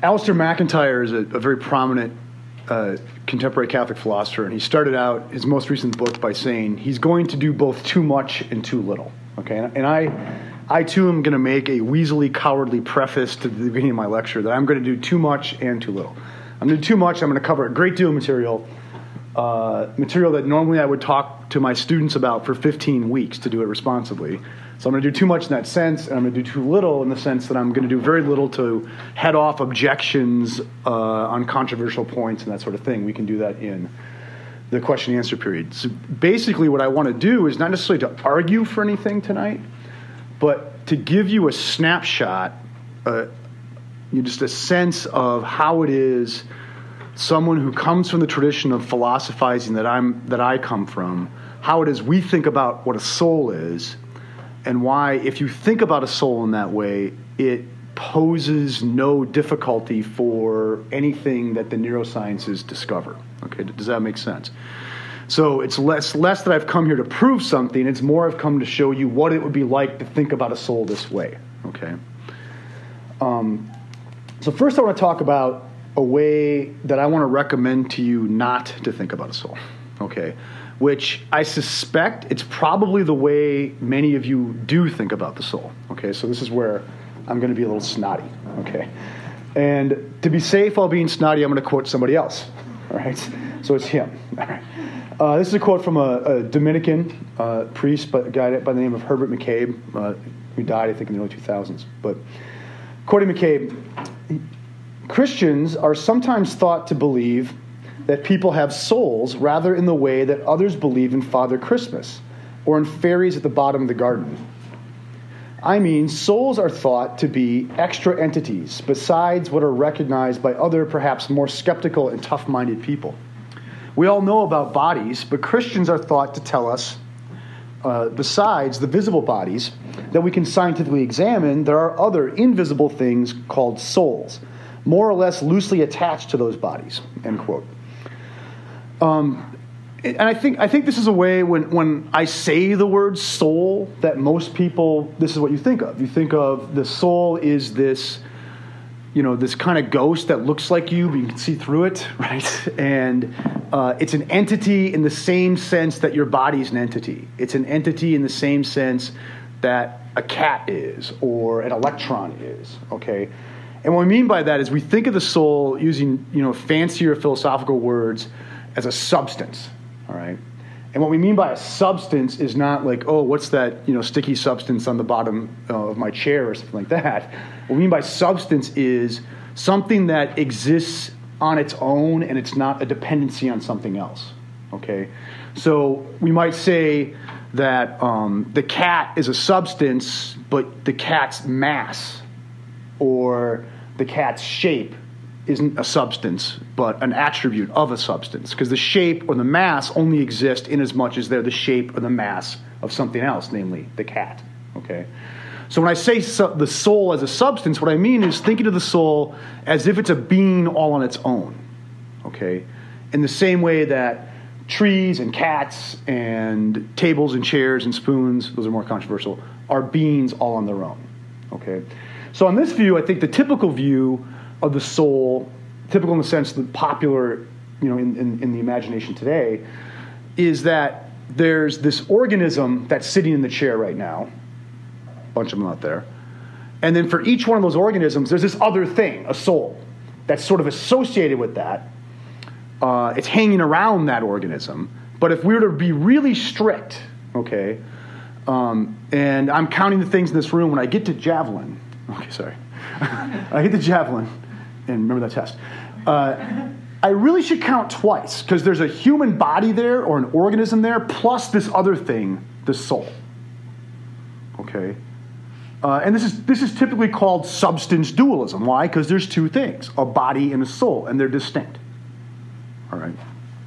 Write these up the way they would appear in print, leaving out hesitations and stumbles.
Alistair McIntyre is a very prominent contemporary Catholic philosopher, and he started out his most recent book by saying he's going to do both too much and too little. Okay, and I too am going to make a weaselly, cowardly preface to the beginning of my lecture that I'm going to do too much and too little. I'm going to do too much. I'm going to cover a great deal of material that normally I would talk to my students about for 15 weeks to do it responsibly. So I'm going to do too much in that sense, and I'm going to do too little in the sense that I'm going to do very little to head off objections on controversial points and that sort of thing. We can do that in the question and answer period. So basically what I want to do is not necessarily to argue for anything tonight, but to give you a snapshot, just a sense of how it is someone who comes from the tradition of philosophizing that I come from, how it is we think about what a soul is, and why, if you think about a soul in that way, it poses no difficulty for anything that the neurosciences discover. Okay, does that make sense? So it's less that I've come here to prove something, it's more I've come to show you what it would be like to think about a soul this way. Okay. So first I want to talk about a way that I want to recommend to you not to think about a soul. Okay. Which I suspect it's probably the way many of you do think about the soul. Okay, so this is where I'm going to be a little snotty. Okay, and to be safe while being snotty, I'm going to quote somebody else. All right, so it's him. All right, this is a quote from a Dominican priest, a guy by the name of Herbert McCabe, who died, I think, in the early 2000s. But quoting McCabe, Christians are sometimes thought to believe that people have souls rather in the way that others believe in Father Christmas or in fairies at the bottom of the garden. I mean, souls are thought to be extra entities besides what are recognized by other, perhaps more skeptical and tough-minded people. We all know about bodies, but Christians are thought to tell us, besides the visible bodies that we can scientifically examine, there are other invisible things called souls, more or less loosely attached to those bodies, end quote. And I think this is a way when I say the word soul that most people, this is what you think of. You think of the soul is this, this kind of ghost that looks like you, but you can see through it, right? And it's an entity in the same sense that your body's an entity. It's an entity in the same sense that a cat is or an electron is, okay? And what we mean by that is we think of the soul using, fancier philosophical words as a substance, all right? And what we mean by a substance is not like, oh, what's that, sticky substance on the bottom of my chair or something like that. What we mean by substance is something that exists on its own and it's not a dependency on something else, okay? So we might say that the cat is a substance, but the cat's mass or the cat's shape isn't a substance, but an attribute of a substance, because the shape or the mass only exist in as much as they're the shape or the mass of something else, namely the cat, okay? So when I say the soul as a substance, what I mean is thinking of the soul as if it's a being all on its own, okay? In the same way that trees and cats and tables and chairs and spoons, those are more controversial, are beings all on their own, okay? So on this view, I think the typical view of the soul, typical in the sense that popular, in the imagination today, is that there's this organism that's sitting in the chair right now, a bunch of them out there, and then for each one of those organisms, there's this other thing, a soul, that's sort of associated with that. It's hanging around that organism. But if we were to be really strict, okay, and I'm counting the things in this room, when I get to javelin, okay, sorry, I get to javelin, and remember that test. I really should count twice because there's a human body there or an organism there plus this other thing, the soul. Okay? And this is typically called substance dualism. Why? Because there's two things, a body and a soul, and they're distinct. All right?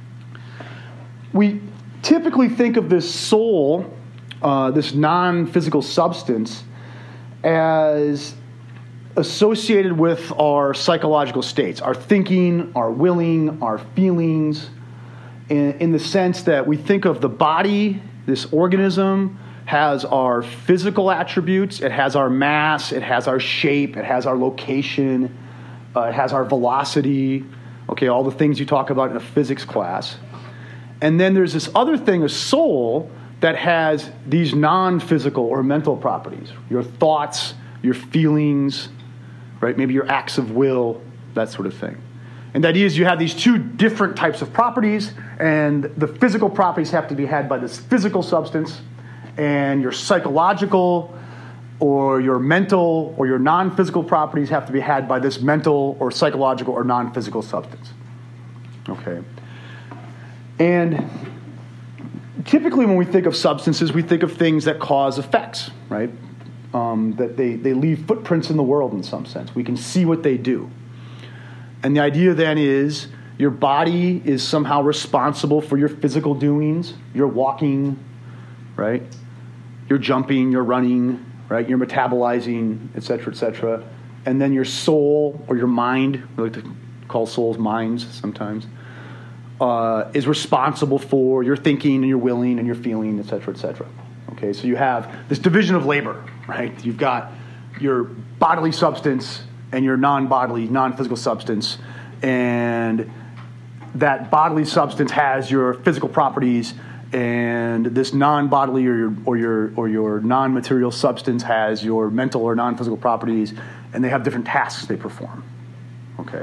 We typically think of this soul, this non-physical substance, as associated with our psychological states, our thinking, our willing, our feelings, in the sense that we think of the body, this organism, has our physical attributes, it has our mass, it has our shape, it has our location, It has our velocity, okay, all the things you talk about in a physics class. And then there's this other thing, a soul, that has these non-physical or mental properties, your thoughts, your feelings, right? Maybe your acts of will, that sort of thing. And the idea is you have these two different types of properties, and the physical properties have to be had by this physical substance, and your psychological or your mental or your non-physical properties have to be had by this mental or psychological or non-physical substance. Okay. And typically when we think of substances, we think of things that cause effects, right? That they leave footprints in the world in some sense. We can see what they do. And the idea then is your body is somehow responsible for your physical doings. You're walking, right? You're jumping, you're running, right? You're metabolizing, et cetera, and then your soul or your mind, we like to call souls minds sometimes, is responsible for your thinking and your willing and your feeling, et cetera. Okay, so you have this division of labor, right? You've got your bodily substance and your non-bodily, non-physical substance, and that bodily substance has your physical properties, and this non-bodily or your non-material substance has your mental or non-physical properties, and they have different tasks they perform. Okay.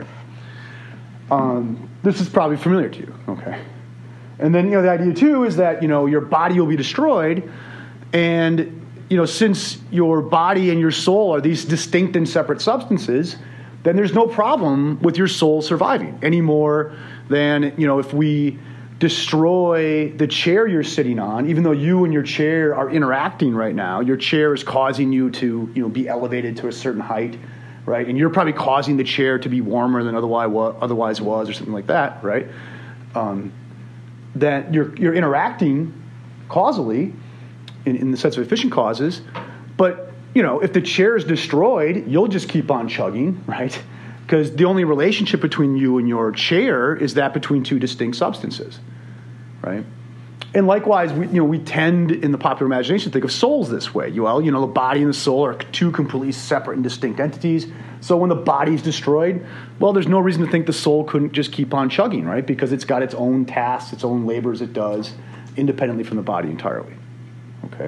This is probably familiar to you. Okay. And then the idea too is that your body will be destroyed, and since your body and your soul are these distinct and separate substances, then there's no problem with your soul surviving any more than if we destroy the chair you're sitting on, even though you and your chair are interacting right now. Your chair is causing you to, be elevated to a certain height, right? And you're probably causing the chair to be warmer than otherwise was, or something like that, right? That you're interacting causally in the sense of efficient causes, but if the chair is destroyed, you'll just keep on chugging, right? Because the only relationship between you and your chair is that between two distinct substances, right? And likewise, we tend in the popular imagination to think of souls this way. The body and the soul are two completely separate and distinct entities. So when the body's destroyed, well, there's no reason to think the soul couldn't just keep on chugging, right? Because it's got its own tasks, its own labors it does, independently from the body entirely. Okay.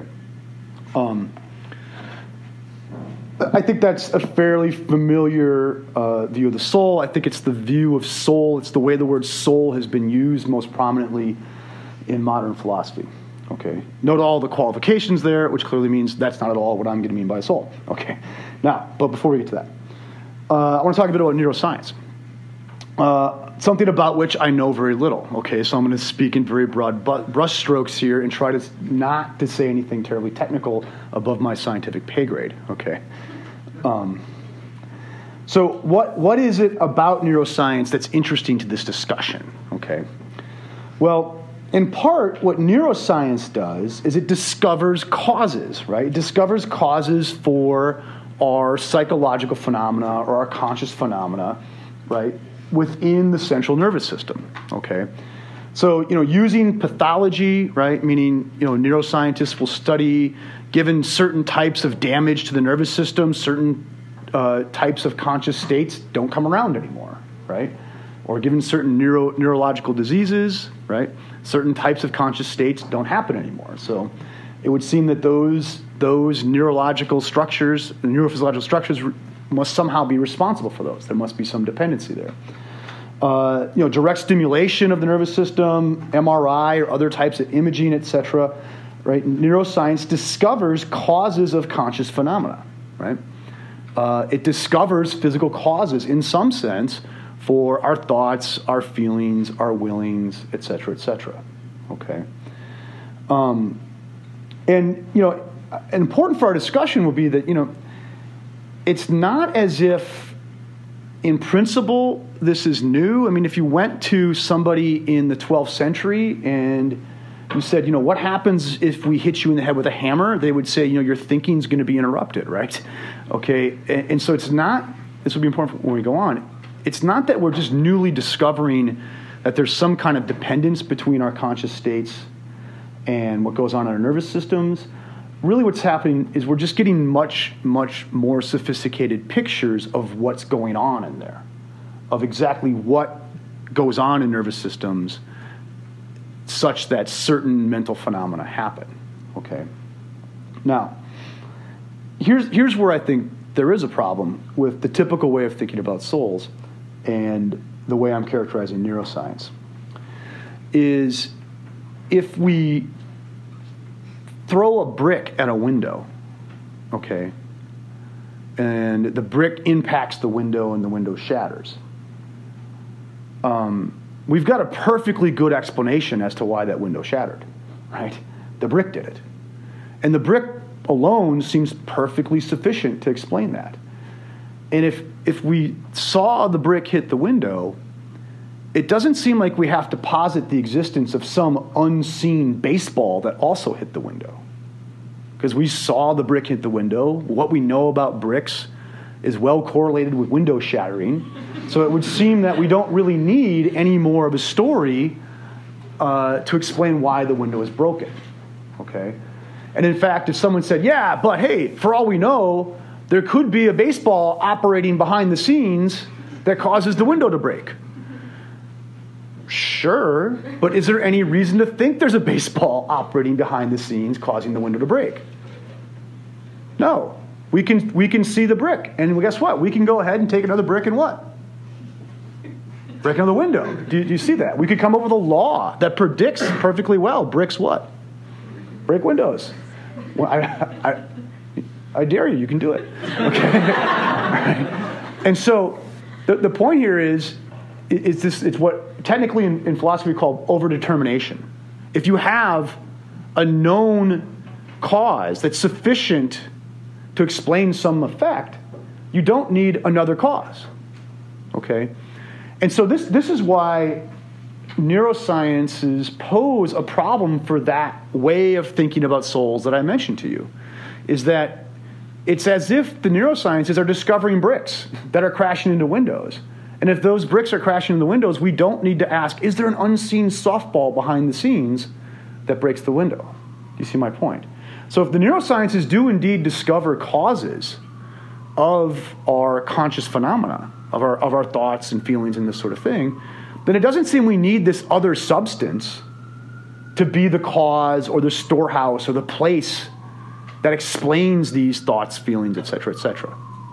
I think that's a fairly familiar view of the soul. I think it's the view of soul. It's the way the word soul has been used most prominently in modern philosophy. Okay. Note all the qualifications there, which clearly means that's not at all what I'm going to mean by soul. Okay. Now, but before we get to that, I want to talk a bit about neuroscience. Something about which I know very little. Okay, so I'm going to speak in very broad brushstrokes here and try to not to say anything terribly technical above my scientific pay grade. Okay. So what is it about neuroscience that's interesting to this discussion? Okay. Well, in part, what neuroscience does is it discovers causes, right? It discovers causes for our psychological phenomena or our conscious phenomena, right, within the central nervous system, okay? So, using pathology, right, meaning, neuroscientists will study, given certain types of damage to the nervous system, certain types of conscious states don't come around anymore, right? Or given certain neurological diseases, right, certain types of conscious states don't happen anymore. So it would seem that those neurological structures, the neurophysiological structures, must somehow be responsible for those. There must be some dependency there. Direct stimulation of the nervous system, MRI or other types of imaging, etc. Right? Neuroscience discovers causes of conscious phenomena. Right? It discovers physical causes in some sense for our thoughts, our feelings, our willings, etc., etc. Okay. Important for our discussion will be that it's not as if, in principle, this is new. I mean, if you went to somebody in the 12th century and you said, what happens if we hit you in the head with a hammer? They would say, your thinking's going to be interrupted, right? Okay, and so it's not, this will be important when we go on, it's not that we're just newly discovering that there's some kind of dependence between our conscious states and what goes on in our nervous systems. Really what's happening is we're just getting much, much more sophisticated pictures of what's going on in there, of exactly what goes on in nervous systems such that certain mental phenomena happen. Okay. Now, here's where I think there is a problem with the typical way of thinking about souls and the way I'm characterizing neuroscience. Is if we throw a brick at a window, okay, and the brick impacts the window and the window shatters, we've got a perfectly good explanation as to why that window shattered, right? The brick did it. And the brick alone seems perfectly sufficient to explain that. And if we saw the brick hit the window, it doesn't seem like we have to posit the existence of some unseen baseball that also hit the window. Because we saw the brick hit the window. What we know about bricks is well correlated with window shattering. So it would seem that we don't really need any more of a story to explain why the window is broken. Okay? And in fact, if someone said, yeah, but hey, for all we know, there could be a baseball operating behind the scenes that causes the window to break. Sure, but is there any reason to think there's a baseball operating behind the scenes causing the window to break? No. We can see the brick, and guess what? We can go ahead and take another brick and what? Break another window. Do you see that? We could come up with a law that predicts perfectly well bricks what? Break windows. Well, I dare you. You can do it. Okay. Right. And so the point here is this. It's what technically in philosophy we call overdetermination. If you have a known cause that's sufficient to explain some effect, you don't need another cause. Okay? And so this is why neurosciences pose a problem for that way of thinking about souls that I mentioned to you, is that it's as if the neurosciences are discovering bricks that are crashing into windows. And if those bricks are crashing into windows, we don't need to ask, is there an unseen softball behind the scenes that breaks the window? Do you see my point? So if the neurosciences do indeed discover causes of our conscious phenomena, of our thoughts and feelings and this sort of thing, then it doesn't seem we need this other substance to be the cause or the storehouse or the place that explains these thoughts, feelings, etc., etc.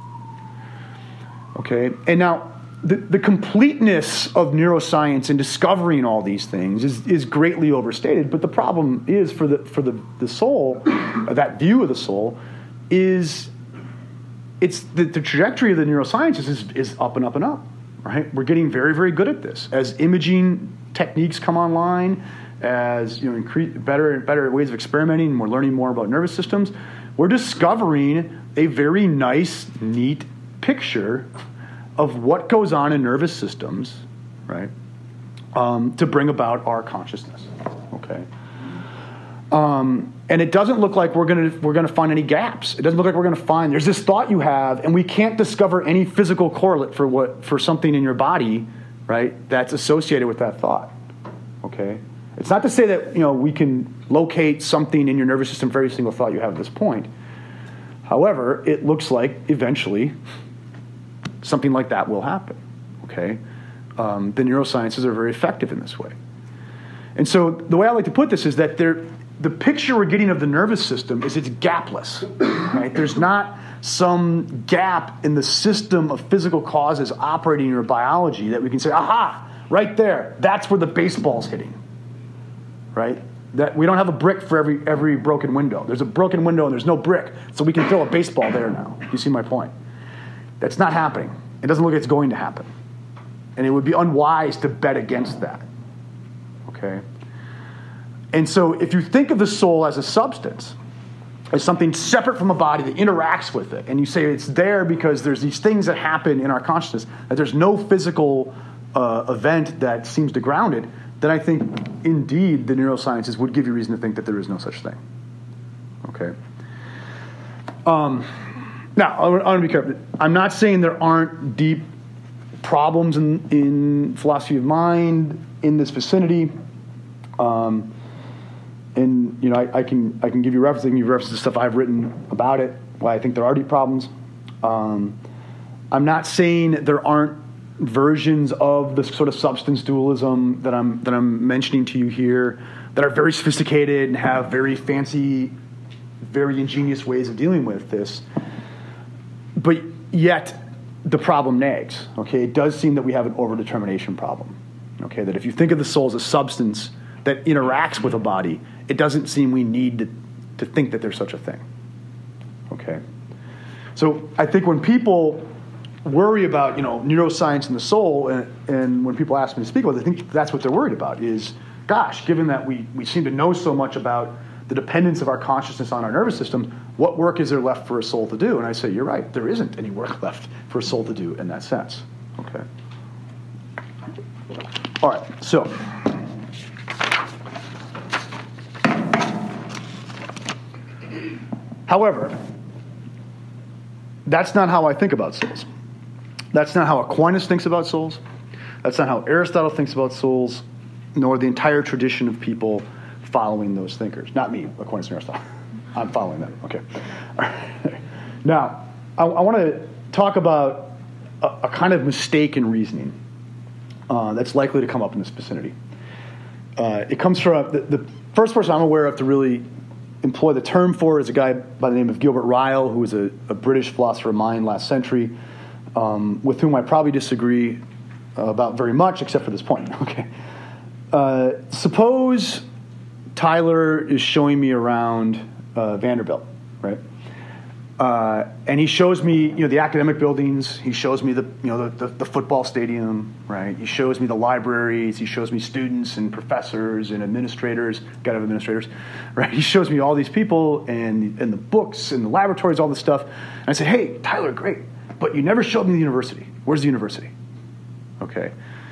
Okay? And now, the completeness of neuroscience in discovering all these things is greatly overstated, but the problem is for the soul, that view of the soul, is it's the trajectory of the neurosciences is up and up and up, right? We're getting very, very good at this. As imaging techniques come online, as better and better ways of experimenting, and we're learning more about nervous systems, we're discovering a very nice, neat picture of what goes on in nervous systems, right, to bring about our consciousness. Okay, and it doesn't look like we're gonna find any gaps. It doesn't look like we're gonna find there's this thought you have, and we can't discover any physical correlate for something in your body, right, that's associated with that thought. Okay, it's not to say that we can locate something in your nervous system for every single thought you have at this point. However, it looks like eventually something like that will happen, okay? The neurosciences are very effective in this way. And so the way I like to put this is that the picture we're getting of the nervous system is it's gapless, right? There's not some gap in the system of physical causes operating in your biology that we can say, aha, right there, that's where the baseball's hitting, right? That we don't have a brick for every broken window. There's a broken window and there's no brick, so we can throw a baseball there now. You see my point? That's not happening. It doesn't look like it's going to happen. And it would be unwise to bet against that. Okay? And so if you think of the soul as a substance, as something separate from a body that interacts with it, and you say it's there because there's these things that happen in our consciousness, that there's no physical event that seems to ground it, then I think indeed the neurosciences would give you reason to think that there is no such thing. Okay? Now, I want to be careful. I'm not saying there aren't deep problems in philosophy of mind in this vicinity. And I can give you references. I can give you references to stuff I've written about it, why I think there are deep problems. I'm not saying there aren't versions of the sort of substance dualism that I'm mentioning to you here that are very sophisticated and have very fancy, very ingenious ways of dealing with this. But yet, the problem nags. Okay, it does seem that we have an overdetermination problem. Okay, that if you think of the soul as a substance that interacts with a body, it doesn't seem we need to think that there's such a thing. Okay, so I think when people worry about neuroscience and the soul, and when people ask me to speak about it, I think that's what they're worried about is, gosh, given that we seem to know so much about the dependence of our consciousness on our nervous system, what work is there left for a soul to do? And I say, you're right, there isn't any work left for a soul to do in that sense. Okay. All right, so however, that's not how I think about souls. That's not how Aquinas thinks about souls. That's not how Aristotle thinks about souls, nor the entire tradition of people following those thinkers. Not me, Aquinas and Aristotle. I'm following them. Okay. All right. Now, I want to talk about a kind of mistake in reasoning that's likely to come up in this vicinity. It comes from the first person I'm aware of to really employ the term for is a guy by the name of Gilbert Ryle, who was a British philosopher of mind last century, with whom I probably disagree about very much, except for this point. Okay. Suppose Tyler is showing me around Vanderbilt, right? And he shows me, the academic buildings. He shows me the football stadium, right? He shows me the libraries. He shows me students and professors and administrators. Gotta have administrators, right? He shows me all these people and the books and the laboratories, all this stuff. And I say, hey, Tyler, great, but you never showed me the university. Where's the university? Okay.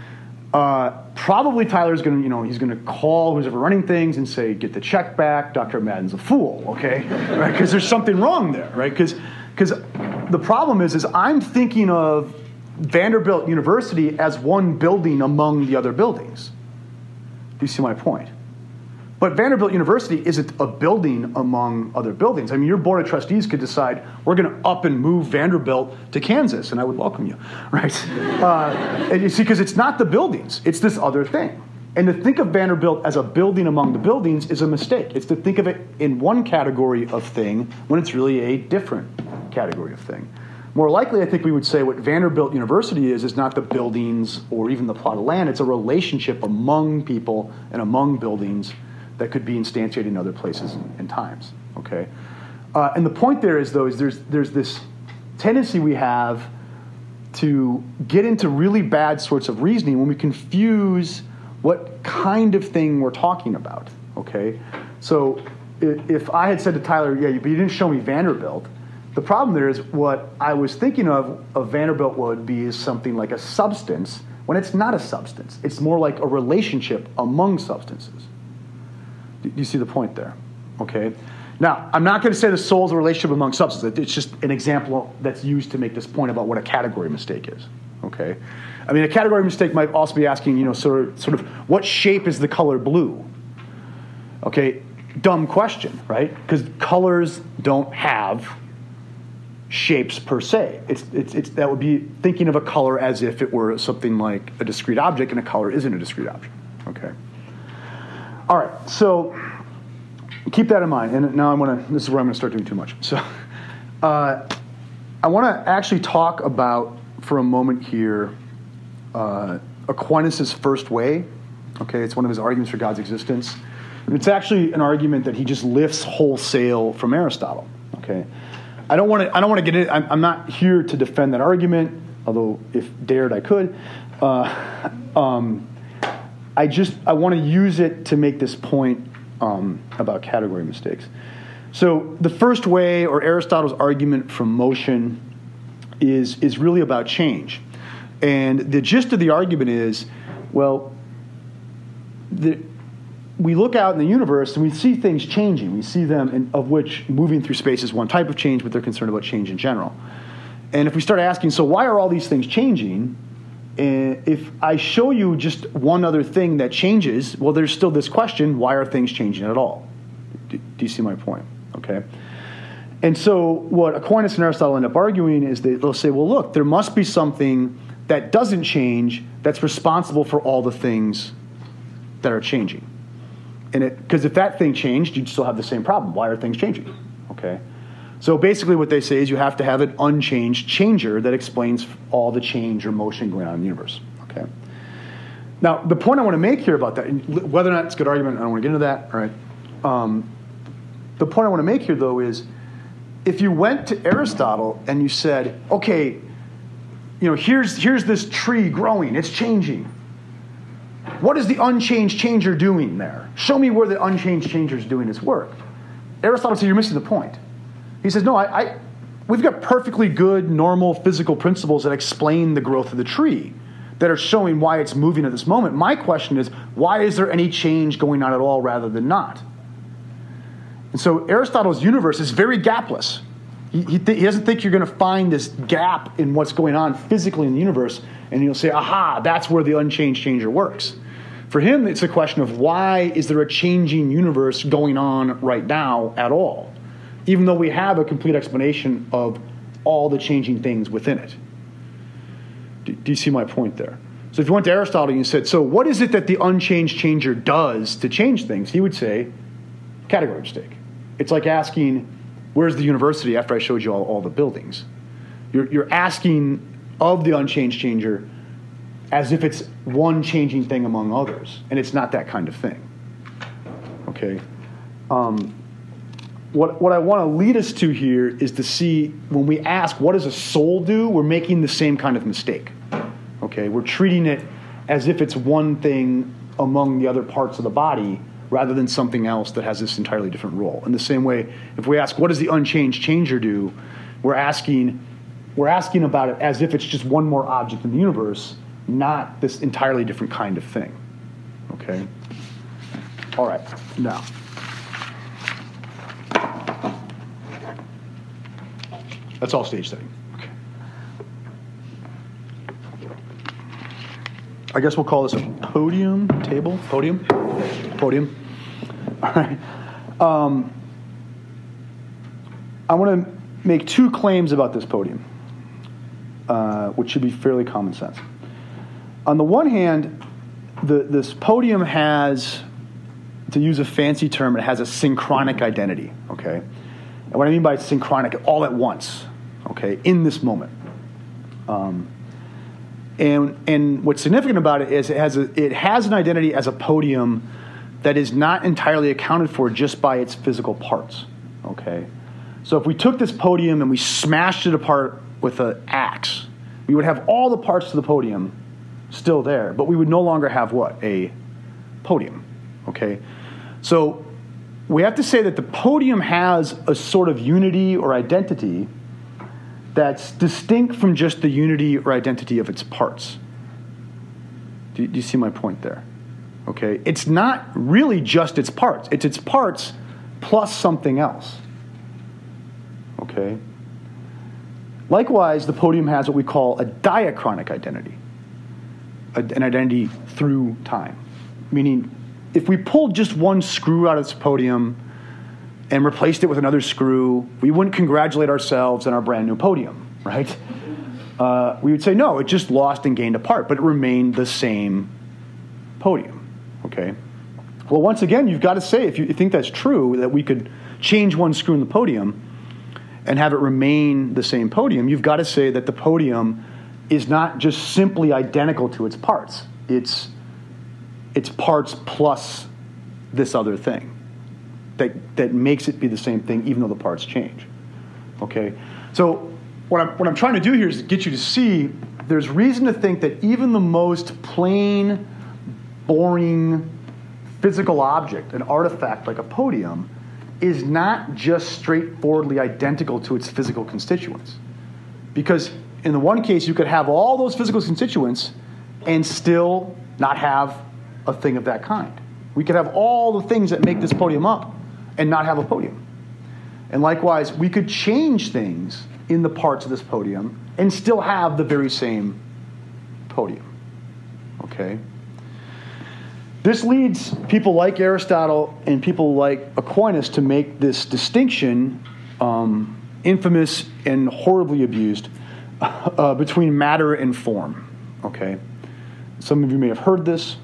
Probably Tyler's going to, he's going to call who's ever running things and say, get the check back. Dr. Madden's a fool, okay? Right? Because there's something wrong there, right? Because the problem is I'm thinking of Vanderbilt University as one building among the other buildings. Do you see my point? But Vanderbilt University isn't a building among other buildings. I mean, your board of trustees could decide, we're going to up and move Vanderbilt to Kansas, and I would welcome you, right? And you see, because it's not the buildings. It's this other thing. And to think of Vanderbilt as a building among the buildings is a mistake. It's to think of it in one category of thing when it's really a different category of thing. More likely, I think we would say what Vanderbilt University is not the buildings or even the plot of land. It's a relationship among people and among buildings that could be instantiated in other places and times, okay? And the point there is, though, is there's this tendency we have to get into really bad sorts of reasoning when we confuse what kind of thing we're talking about, okay? So if I had said to Tyler, yeah, but you didn't show me Vanderbilt, the problem there is what I was thinking of Vanderbilt would be is something like a substance when it's not a substance. It's more like a relationship among substances. Do you see the point there? Okay. Now, I'm not going to say the soul is a relationship among substances. It's just an example that's used to make this point about what a category mistake is. Okay. I mean, a category mistake might also be asking, sort of, what shape is the color blue? Okay. Dumb question, right? Because colors don't have shapes per se. It's that would be thinking of a color as if it were something like a discrete object, and a color isn't a discrete object. Okay. All right, so keep that in mind. And now this is where I'm going to start doing too much. So I want to actually talk about, for a moment here, Aquinas' first way. Okay, it's one of his arguments for God's existence. And it's actually an argument that he just lifts wholesale from Aristotle. Okay, I don't want to get in. I'm not here to defend that argument, although if dared I could. I want to use it to make this point about category mistakes. So the first way, or Aristotle's argument from motion, is really about change. And the gist of the argument is, well, we look out in the universe and we see things changing. We see them, of which moving through space is one type of change, but they're concerned about change in general. And if we start asking, so why are all these things changing? If I show you just one other thing that changes, well, there's still this question, why are things changing at all? Do you see my point? Okay. And so what Aquinas and Aristotle end up arguing is they'll say, well, look, there must be something that doesn't change that's responsible for all the things that are changing. And because if that thing changed, you'd still have the same problem. Why are things changing? Okay. So basically what they say is you have to have an unchanged changer that explains all the change or motion going on in the universe. Okay. Now, the point I want to make here about that, whether or not it's a good argument, I don't want to get into that. All right. The point I want to make here, though, is if you went to Aristotle and you said, okay, here's this tree growing, it's changing. What is the unchanged changer doing there? Show me where the unchanged changer is doing its work. Aristotle says you're missing the point. He says, no, we've got perfectly good, normal physical principles that explain the growth of the tree, that are showing why it's moving at this moment. My question is, why is there any change going on at all rather than not? And so Aristotle's universe is very gapless. He doesn't think you're going to find this gap in what's going on physically in the universe, and you'll say, aha, that's where the unchanged changer works. For him, it's a question of why is there a changing universe going on right now at all, even though we have a complete explanation of all the changing things within it. Do you see my point there? So if you went to Aristotle and you said, so what is it that the unchanged changer does to change things? He would say, category mistake. It's like asking, where's the university after I showed you all the buildings? You're asking of the unchanged changer as if it's one changing thing among others, and it's not that kind of thing. Okay? What I want to lead us to here is to see when we ask, what does a soul do? We're making the same kind of mistake. Okay? We're treating it as if it's one thing among the other parts of the body rather than something else that has this entirely different role. In the same way, if we ask, what does the unchanged changer do? We're asking about it as if it's just one more object in the universe, not this entirely different kind of thing. Okay? All right. Now, that's all stage setting. Okay. I guess we'll call this a podium table. Podium. All right. I want to make two claims about this podium, which should be fairly common sense. On the one hand, this podium has, to use a fancy term, it has a synchronic identity. Okay. And what I mean by synchronic, all at once. Okay, in this moment. And what's significant about it is it has an identity as a podium that is not entirely accounted for just by its physical parts. Okay, so if we took this podium and we smashed it apart with an axe, we would have all the parts of the podium still there, but we would no longer have what? A podium. Okay, so we have to say that the podium has a sort of unity or identity that's distinct from just the unity or identity of its parts. Do you see my point there? Okay, it's not really just its parts. It's its parts plus something else. Okay? Likewise, the podium has what we call a diachronic identity, an identity through time. Meaning, if we pulled just one screw out of this podium and replaced it with another screw, we wouldn't congratulate ourselves on our brand new podium, right? We would say, no, it just lost and gained a part, but it remained the same podium, okay? Well, once again, you've got to say, if you think that's true, that we could change one screw in the podium and have it remain the same podium, you've got to say that the podium is not just simply identical to its parts. It's parts plus this other thing that makes it be the same thing even though the parts change. Okay? So what I'm trying to do here is get you to see there's reason to think that even the most plain, boring physical object, an artifact like a podium, is not just straightforwardly identical to its physical constituents. Because in the one case, you could have all those physical constituents and still not have a thing of that kind. We could have all the things that make this podium up and not have a podium. And likewise, we could change things in the parts of this podium and still have the very same podium. Okay? This leads people like Aristotle and people like Aquinas to make this distinction, infamous and horribly abused, between matter and form. okay? Some of you may have heard this.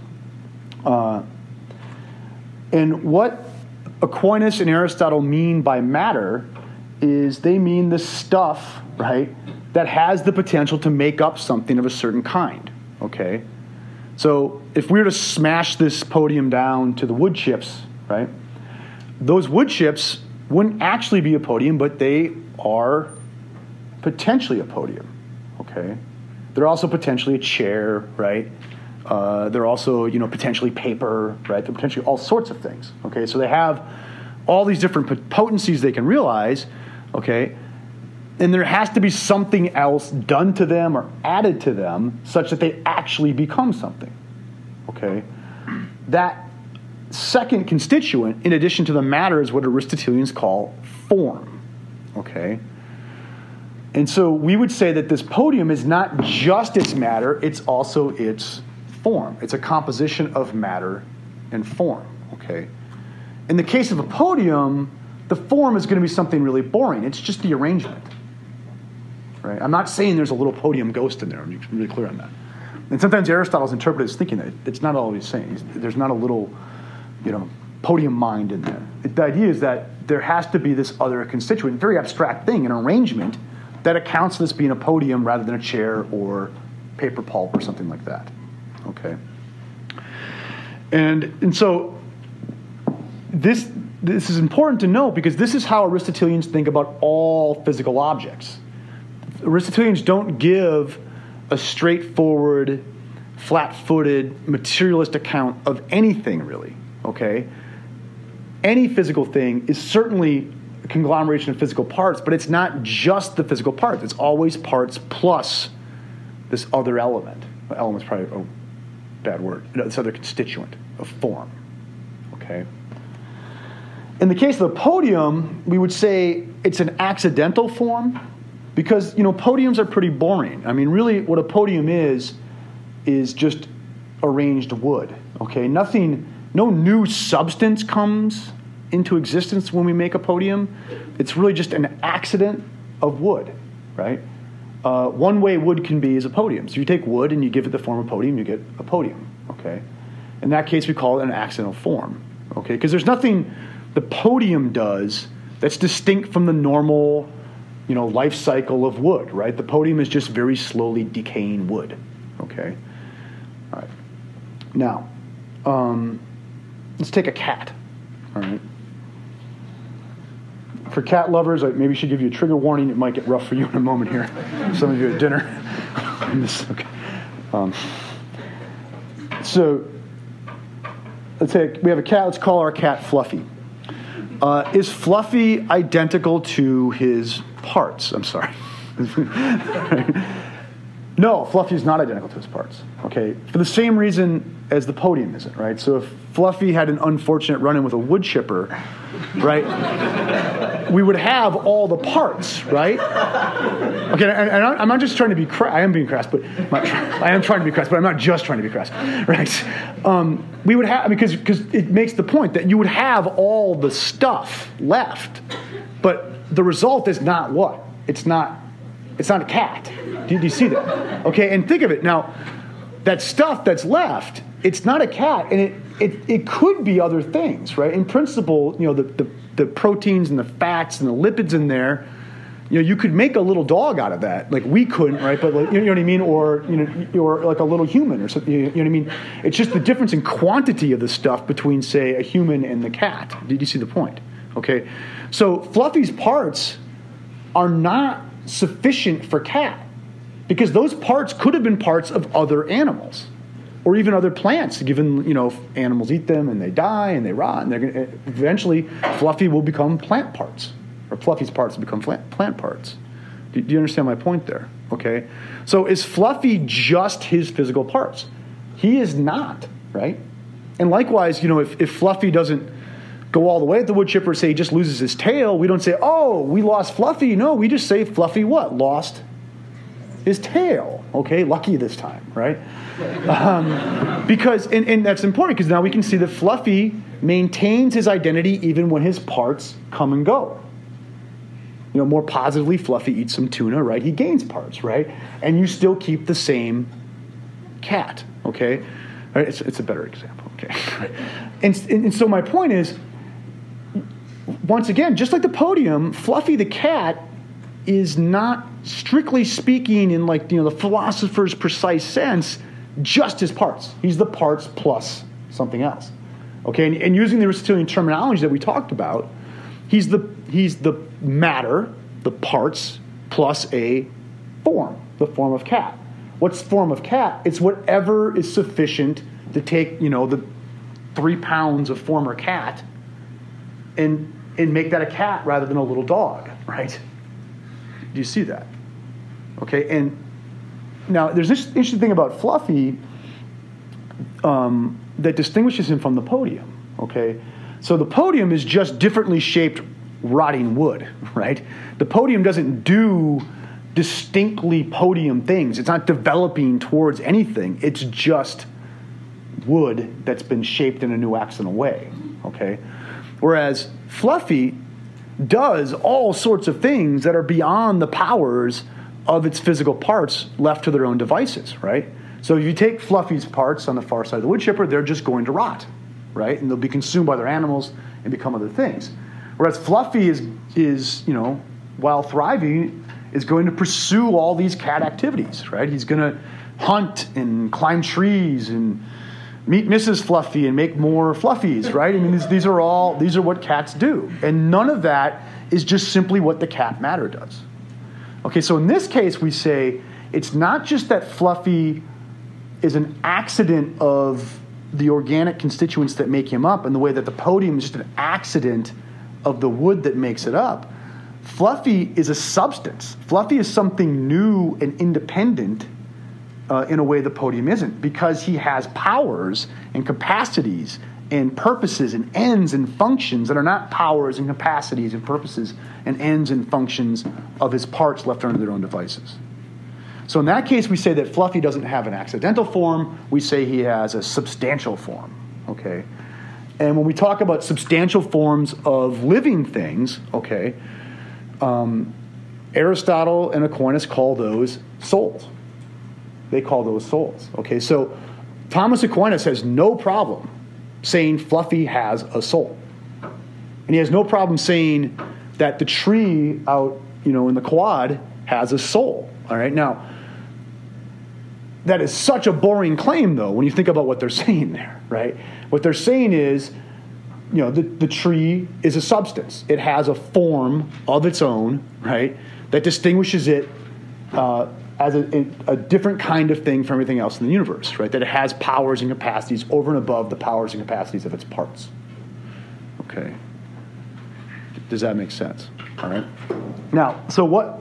And what Aquinas and Aristotle mean by matter is they mean the stuff, right, that has the potential to make up something of a certain kind, okay? So if we were to smash this podium down to the wood chips, right, those wood chips wouldn't actually be a podium, but they are potentially a podium, okay? They're also potentially a chair, right? They're also, potentially paper, right? They're potentially all sorts of things, okay? So they have all these different potencies they can realize, okay? And there has to be something else done to them or added to them such that they actually become something, okay? That second constituent, in addition to the matter, is what Aristotelians call form, okay? And so we would say that this podium is not just its matter, it's also its form. It's a composition of matter and form, okay? In the case of a podium, the form is going to be something really boring. It's just the arrangement, right? I'm not saying there's a little podium ghost in there. I'm really clear on that. And sometimes Aristotle's interpreted as thinking that. It's not all he's saying. There's not a little, podium mind in there. The idea is that there has to be this other constituent, very abstract thing, an arrangement that accounts for this being a podium rather than a chair or paper pulp or something like that. Okay. And so this is important to note because this is how Aristotelians think about all physical objects. Aristotelians don't give a straightforward, flat-footed, materialist account of anything really, okay? Any physical thing is certainly a conglomeration of physical parts, but it's not just the physical parts. It's always parts plus this other element. Well, element's probably a bad word. This other constituent of form, okay? In the case of the podium, we would say it's an accidental form because, podiums are pretty boring. I mean, really what a podium is just arranged wood, okay? No new substance comes into existence when we make a podium. It's really just an accident of wood, right? One way wood can be is a podium. So you take wood and you give it the form of podium, you get a podium, okay? In that case, we call it an accidental form, okay? Because there's nothing the podium does that's distinct from the normal, life cycle of wood, right? The podium is just very slowly decaying wood, okay? All right. Now, let's take a cat, all right? For cat lovers, I maybe should give you a trigger warning. It might get rough for you in a moment here. Some of you at dinner. Okay. So let's say we have a cat. Let's call our cat Fluffy. Is Fluffy identical to his parts? I'm sorry. No, Fluffy is not identical to his parts. Okay, for the same reason as the podium isn't, right? So if Fluffy had an unfortunate run-in with a wood chipper, right, we would have all the parts, right? Okay, and I'm not just trying to be crass. I am being crass, but I am trying to be crass, but I'm not just trying to be crass, right? We would have, because it makes the point that you would have all the stuff left, but the result is not what? It's not a cat. Do you see that? Okay, and think of it. Now, that stuff that's left, it's not a cat, and it could be other things, right? In principle, the proteins and the fats and the lipids in there, you could make a little dog out of that. Like we couldn't, right? But you know what I mean? Or or like a little human or something. You know what I mean? It's just the difference in quantity of the stuff between, say, a human and the cat. Did you see the point? Okay, so Fluffy's parts are not sufficient for cat because those parts could have been parts of other animals or even other plants, given, if animals eat them and they die and they rot, and they're going to, eventually Fluffy will become plant parts, or Fluffy's parts will become plant parts. Do you understand my point there? Okay, so is Fluffy just his physical parts? He is not, right? And likewise, if Fluffy doesn't go all the way at the wood chipper, say he just loses his tail, we don't say, oh, we lost Fluffy. No, we just say Fluffy what? Lost his tail. Okay, lucky this time, right? Because, and that's important because now we can see that Fluffy maintains his identity even when his parts come and go. More positively, Fluffy eats some tuna, right? He gains parts, right? And you still keep the same cat, okay? It's a better example, okay? And so my point is, once again, just like the podium, Fluffy the cat is not, strictly speaking, in the philosopher's precise sense, just his parts. He's the parts plus something else, okay? And using the Aristotelian terminology that we talked about, he's the matter, the parts, plus a form, the form of cat. What's the form of cat? It's whatever is sufficient to take, the 3 pounds of former cat and make that a cat rather than a little dog, right? Do you see that? Okay, and now there's this interesting thing about Fluffy that distinguishes him from the podium, okay? So the podium is just differently shaped rotting wood, right? The podium doesn't do distinctly podium things. It's not developing towards anything. It's just wood that's been shaped in a new accidental way, okay? Whereas Fluffy does all sorts of things that are beyond the powers of its physical parts left to their own devices, right? So if you take Fluffy's parts on the far side of the wood chipper, they're just going to rot, right? And they'll be consumed by other animals and become other things. Whereas Fluffy is while thriving, is going to pursue all these cat activities, right? He's going to hunt and climb trees and meet Mrs. Fluffy and make more Fluffies, right? I mean, these are what cats do. And none of that is just simply what the cat matter does. Okay, so in this case, we say it's not just that Fluffy is an accident of the organic constituents that make him up in the way that the podium is just an accident of the wood that makes it up. Fluffy is a substance. Fluffy is something new and independent in a way the podium isn't, because he has powers and capacities and purposes and ends and functions that are not powers and capacities and purposes and ends and functions of his parts left under their own devices. So in that case, we say that Fluffy doesn't have an accidental form. We say he has a substantial form, okay? And when we talk about substantial forms of living things, okay, Aristotle and Aquinas call those souls. They call those souls, okay? So Thomas Aquinas has no problem saying Fluffy has a soul. And he has no problem saying that the tree out, in the quad has a soul, all right? Now, that is such a boring claim, though, when you think about what they're saying there, right? What they're saying is, the tree is a substance. It has a form of its own, right, that distinguishes it as a different kind of thing from everything else in the universe, right? That it has powers and capacities over and above the powers and capacities of its parts. Okay. Does that make sense? All right. Now, so what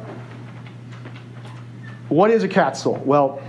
is a cat's soul? Well,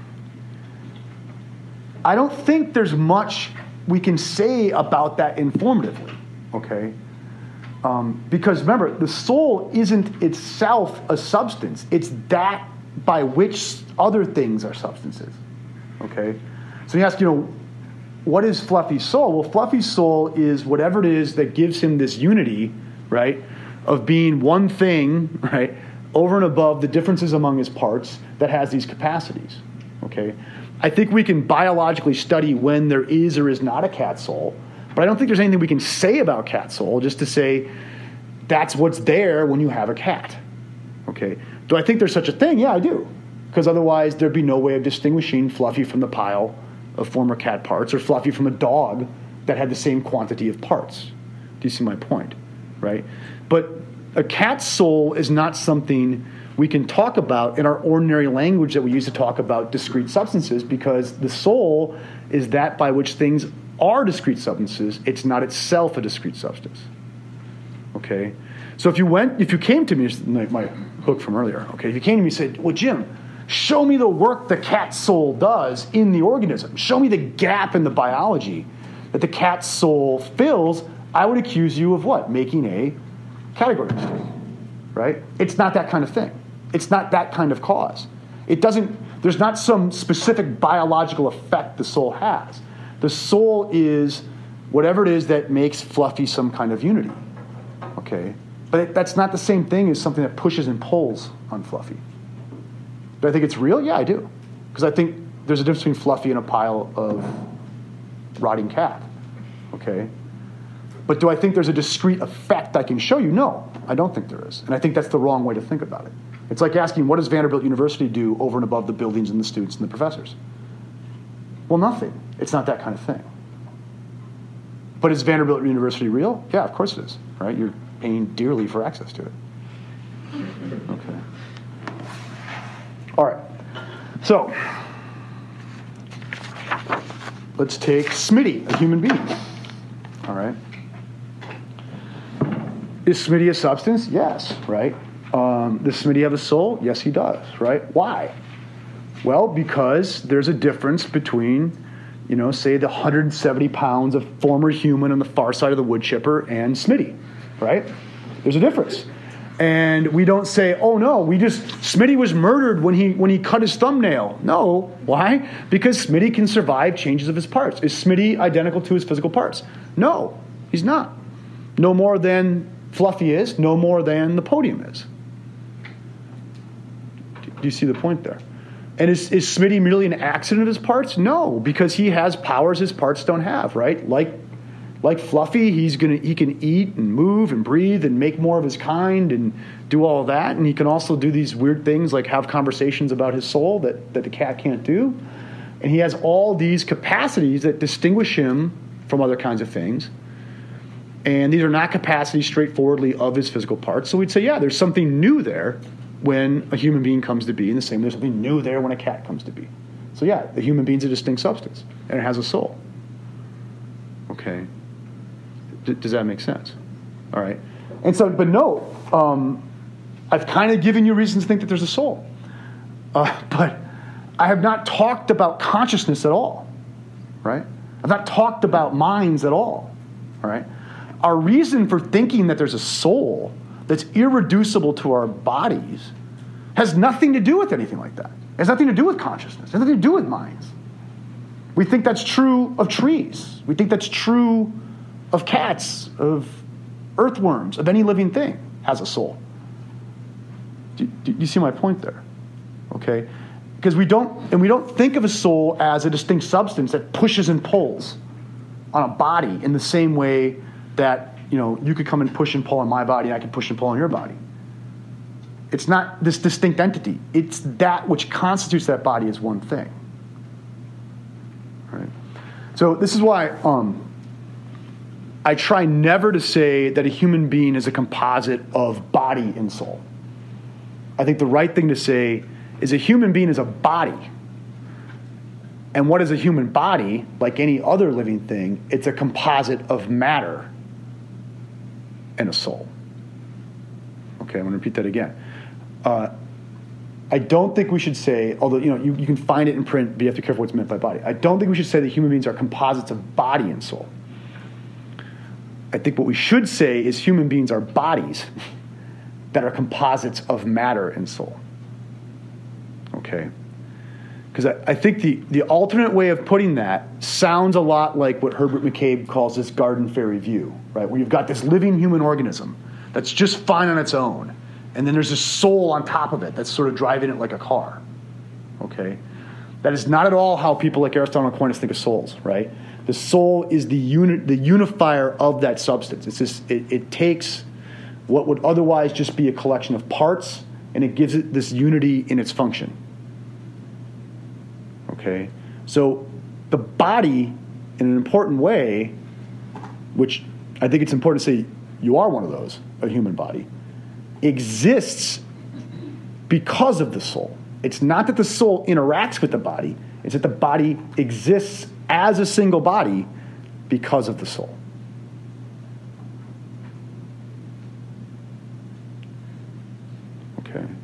I don't think there's much we can say about that informatively, okay? Because remember, the soul isn't itself a substance. It's that by which other things are substances, okay? So you ask, what is Fluffy's soul? Well, Fluffy's soul is whatever it is that gives him this unity, right, of being one thing, right, over and above the differences among his parts that has these capacities, okay? I think we can biologically study when there is or is not a cat soul, but I don't think there's anything we can say about cat soul just to say that's what's there when you have a cat. Okay. Do I think there's such a thing? Yeah, I do. Because otherwise there'd be no way of distinguishing Fluffy from the pile of former cat parts or Fluffy from a dog that had the same quantity of parts. Do you see my point? Right? But a cat's soul is not something we can talk about in our ordinary language that we use to talk about discrete substances, because the soul is that by which things are discrete substances. It's not itself a discrete substance. Okay? So if you came to me, my hook from earlier, okay, if you came to me and said, well, Jim, show me the work the cat's soul does in the organism. Show me the gap in the biology that the cat's soul fills, I would accuse you of what? Making a category mistake, right? It's not that kind of thing. It's not that kind of cause. There's not some specific biological effect the soul has. The soul is whatever it is that makes Fluffy some kind of unity, okay? But that's not the same thing as something that pushes and pulls on Fluffy. Do I think it's real? Yeah, I do. Because I think there's a difference between Fluffy and a pile of rotting cat, okay? But do I think there's a discrete effect I can show you? No, I don't think there is. And I think that's the wrong way to think about it. It's like asking, what does Vanderbilt University do over and above the buildings and the students and the professors? Well, nothing. It's not that kind of thing. But is Vanderbilt University real? Yeah, of course it is, right? You're paying dearly for access to it. Okay. All right. So, let's take Smitty, a human being. All right. Is Smitty a substance? Yes, right? Does Smitty have a soul? Yes, he does, right? Why? Well, because there's a difference between, say the 170 pounds of former human on the far side of the wood chipper and Smitty, right? There's a difference. And we don't say, oh no, Smitty was murdered when he cut his thumbnail. No. Why? Because Smitty can survive changes of his parts. Is Smitty identical to his physical parts? No, he's not. No more than Fluffy is, no more than the podium is. Do you see the point there? And is Smitty merely an accident of his parts? No, because he has powers his parts don't have, right? Like Fluffy, he can eat and move and breathe and make more of his kind and do all of that. And he can also do these weird things like have conversations about his soul that the cat can't do. And he has all these capacities that distinguish him from other kinds of things. And these are not capacities straightforwardly of his physical parts. So we'd say, yeah, there's something new there when a human being comes to be, in the same way there's something new there when a cat comes to be. So yeah, the human being's a distinct substance, and it has a soul. Okay. Does that make sense? All right. And so, but no, I've kind of given you reasons to think that there's a soul. But I have not talked about consciousness at all, right? I've not talked about minds at all right? Our reason for thinking that there's a soul that's irreducible to our bodies has nothing to do with anything like that. It has nothing to do with consciousness. It has nothing to do with minds. We think that's true of trees. We think that's true of cats, of earthworms, of any living thing has a soul. Do you see my point there? Okay? Because we don't think of a soul as a distinct substance that pushes and pulls on a body in the same way that, you could come and push and pull on my body and I could push and pull on your body. It's not this distinct entity. It's that which constitutes that body as one thing. Right? So this is why I try never to say that a human being is a composite of body and soul. I think the right thing to say is a human being is a body. And what is a human body? Like any other living thing, it's a composite of matter and a soul. Okay, I'm going to repeat that again. I don't think we should say, although you can find it in print, but you have to be careful what's meant by body. I don't think we should say that human beings are composites of body and soul. I think what we should say is human beings are bodies that are composites of matter and soul. Okay? Because I think the alternate way of putting that sounds a lot like what Herbert McCabe calls this garden fairy view, right? Where you've got this living human organism that's just fine on its own, and then there's a soul on top of it that's sort of driving it like a car. Okay? That is not at all how people like Aristotle and Aquinas think of souls, right? The soul is the unifier of that substance. It's just, it takes what would otherwise just be a collection of parts, and it gives it this unity in its function. Okay? So the body, in an important way, which I think it's important to say you are one of those, a human body, exists because of the soul. It's not that the soul interacts with the body. It's that the body exists as a single body because of the soul. Okay.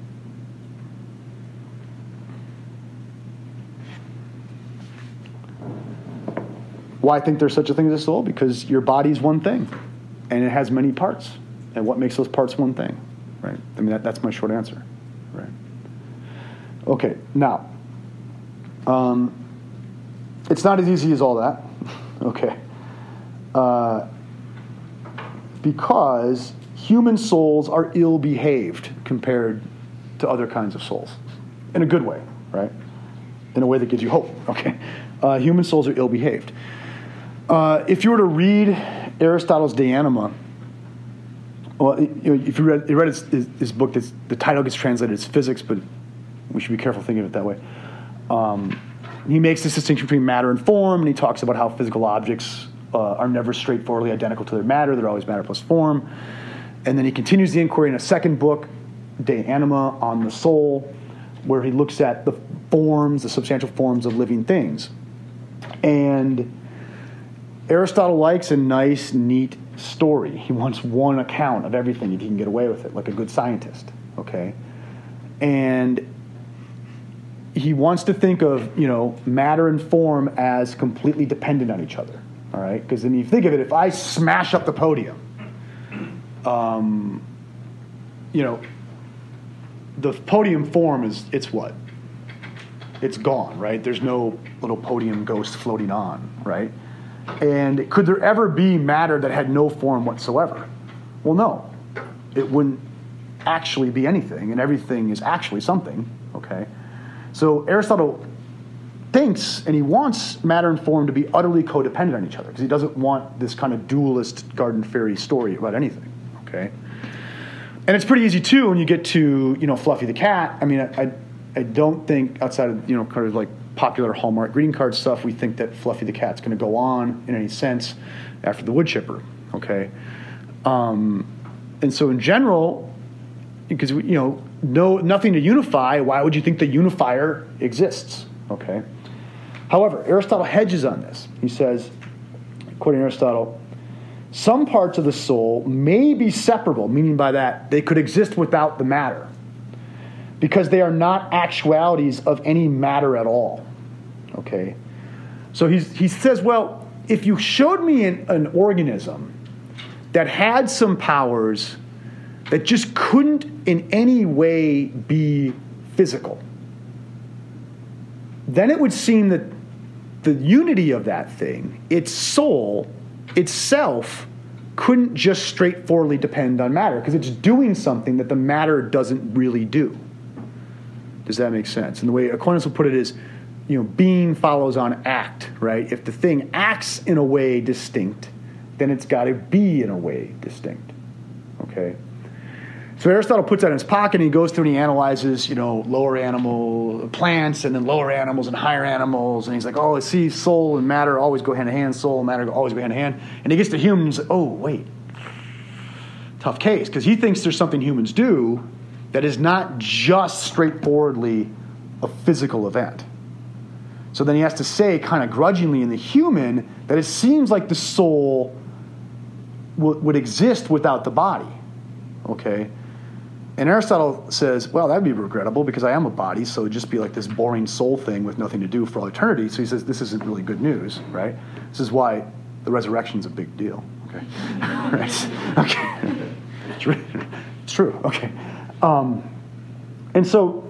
Why I think there's such a thing as a soul? Because your body's one thing, and it has many parts. And what makes those parts one thing? Right? I mean, that's my short answer. Right? Okay, now, it's not as easy as all that. Okay. Because human souls are ill-behaved compared to other kinds of souls. In a good way, right? in a way that gives you hope. Okay, human souls are ill-behaved. If you were to read Aristotle's De Anima, well, if you read his book, the title gets translated as Physics, but we should be careful thinking of it that way. He makes this distinction between matter and form, and he talks about how physical objects are never straightforwardly identical to their matter. They're always matter plus form. And then he continues the inquiry in a second book, De Anima, on the soul, where he looks at the forms, the substantial forms of living things. And Aristotle likes a nice, neat story. He wants one account of everything if he can get away with it, like a good scientist, okay? And he wants to think of, matter and form as completely dependent on each other, all right? Because then you think of it, if I smash up the podium, the podium form it's what? It's gone, right? There's no little podium ghost floating on, right? And could there ever be matter that had no form whatsoever? Well, no. It wouldn't actually be anything, and everything is actually something, okay? So Aristotle thinks, and he wants matter and form to be utterly codependent on each other, because he doesn't want this kind of dualist garden fairy story about anything, okay? And it's pretty easy, too, when you get to, Fluffy the cat. I mean, I don't think, outside of, kind of like popular Hallmark greeting card stuff, we think that Fluffy the cat's going to go on in any sense after the wood chipper, okay? And so in general, because, nothing to unify, why would you think the unifier exists, okay? However, Aristotle hedges on this. He says, quoting Aristotle, some parts of the soul may be separable, meaning by that they could exist without the matter, because they are not actualities of any matter at all, okay? So he says, well, if you showed me an organism that had some powers that just couldn't in any way be physical, then it would seem that the unity of that thing, its soul, itself, couldn't just straightforwardly depend on matter, because it's doing something that the matter doesn't really do. Does that make sense? And the way Aquinas will put it is, being follows on act, right? If the thing acts in a way distinct, then it's got to be in a way distinct, okay? So Aristotle puts that in his pocket, and he goes through and he analyzes, lower animal plants, and then lower animals and higher animals, and he's like, oh, I see soul and matter always go hand in hand, soul and matter always go hand in hand, and he gets to humans, oh, wait, tough case, because he thinks there's something humans do that is not just straightforwardly a physical event. So then he has to say, kind of grudgingly in the human, that it seems like the soul would exist without the body, okay? And Aristotle says, well, that would be regrettable because I am a body, so it would just be like this boring soul thing with nothing to do for all eternity. So he says, this isn't really good news, right? This is why the resurrection's a big deal, okay? Right? Okay. It's true, okay. And so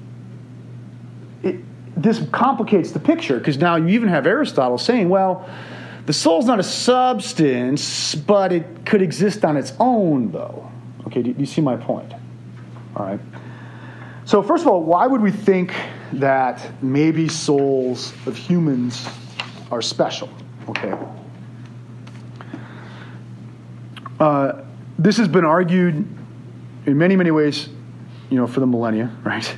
this complicates the picture, because now you even have Aristotle saying, well, the soul's not a substance, but it could exist on its own, though. Okay, do you see my point? All right. So first of all, why would we think that maybe souls of humans are special? Okay. This has been argued in many, many ways, for the millennia, right?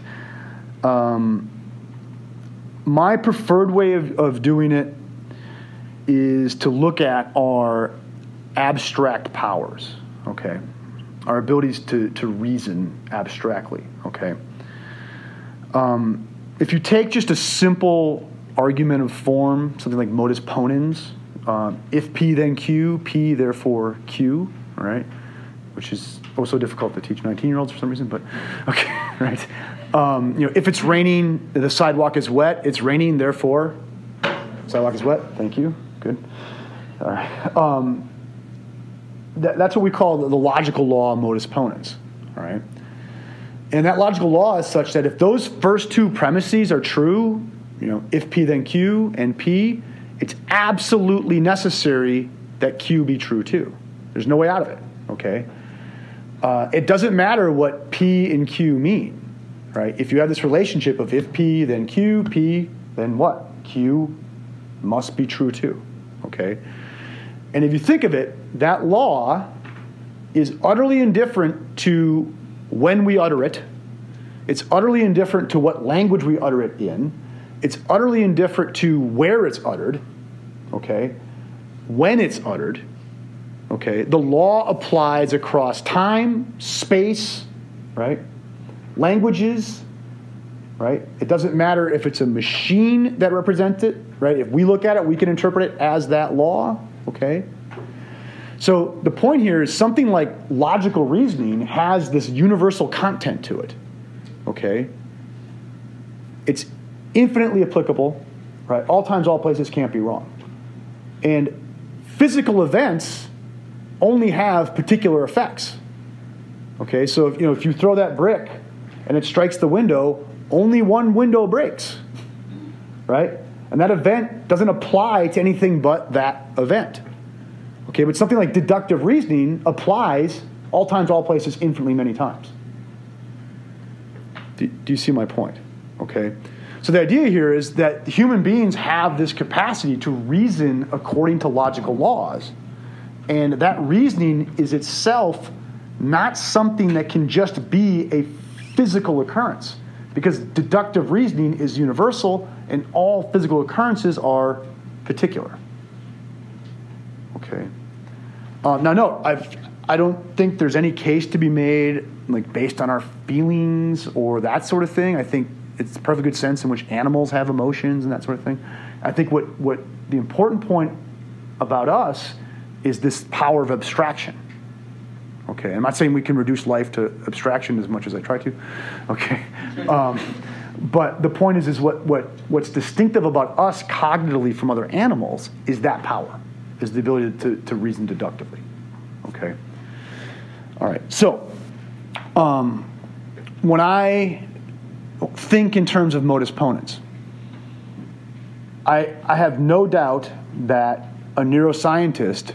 My preferred way of doing it is to look at our abstract powers, okay? Our abilities to reason abstractly, okay? If you take just a simple argument of form, something like modus ponens, if P then Q, P therefore Q, all right? Which is also difficult to teach 19-year-olds for some reason, but okay, right? If it's raining, the sidewalk is wet, it's raining, therefore, sidewalk is wet, thank you, good. All right. That's what we call the logical law of modus ponens, all right? And that logical law is such that if those first two premises are true, if P then Q and P, it's absolutely necessary that Q be true too. There's no way out of it, okay? It doesn't matter what P and Q mean, right? If you have this relationship of if P, then Q, P, then what? Q must be true too, okay? And if you think of it, that law is utterly indifferent to when we utter it. It's utterly indifferent to what language we utter it in. It's utterly indifferent to where it's uttered, okay? When it's uttered, okay? The law applies across time, space, right? Languages, right? It doesn't matter if it's a machine that represents it, right? If we look at it, we can interpret it as that law, okay? So the point here is something like logical reasoning has this universal content to it, okay? It's infinitely applicable, right? All times, all places, can't be wrong. And physical events only have particular effects, okay? So if you throw that brick and it strikes the window, only one window breaks, right? And that event doesn't apply to anything but that event. Okay, but something like deductive reasoning applies all times, all places, infinitely many times. Do you see my point? Okay. So the idea here is that human beings have this capacity to reason according to logical laws. And that reasoning is itself not something that can just be a physical occurrence. Because deductive reasoning is universal and all physical occurrences are particular. Okay. Now, no, I don't think there's any case to be made like based on our feelings or that sort of thing. I think it's a perfectly good sense in which animals have emotions and that sort of thing. I think what the important point about us is this power of abstraction. Okay, I'm not saying we can reduce life to abstraction as much as I try to. Okay, but the point is what's distinctive about us cognitively from other animals is that power. Is the ability to reason deductively. Okay? All right. So, when I think in terms of modus ponens, I have no doubt that a neuroscientist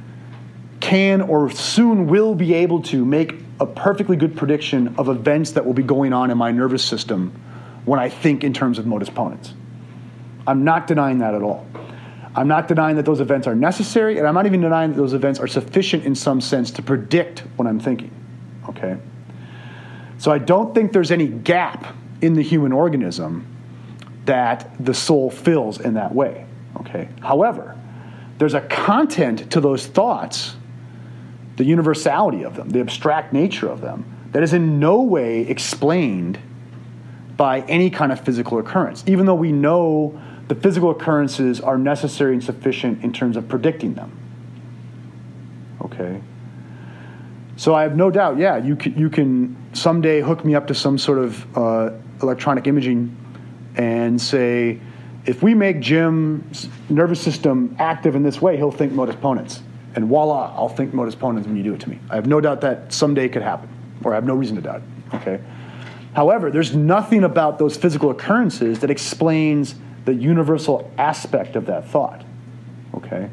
can or soon will be able to make a perfectly good prediction of events that will be going on in my nervous system when I think in terms of modus ponens. I'm not denying that at all. I'm not denying that those events are necessary, and I'm not even denying that those events are sufficient in some sense to predict what I'm thinking, okay? So I don't think there's any gap in the human organism that the soul fills in that way, okay? However, there's a content to those thoughts, the universality of them, the abstract nature of them, that is in no way explained by any kind of physical occurrence, even though we know the physical occurrences are necessary and sufficient in terms of predicting them. Okay? So I have no doubt, yeah, you can someday hook me up to some sort of electronic imaging and say, if we make Jim's nervous system active in this way, he'll think modus ponens. And voila, I'll think modus ponens when you do it to me. I have no doubt that someday could happen, or I have no reason to doubt it. Okay? However, there's nothing about those physical occurrences that explains the universal aspect of that thought, okay?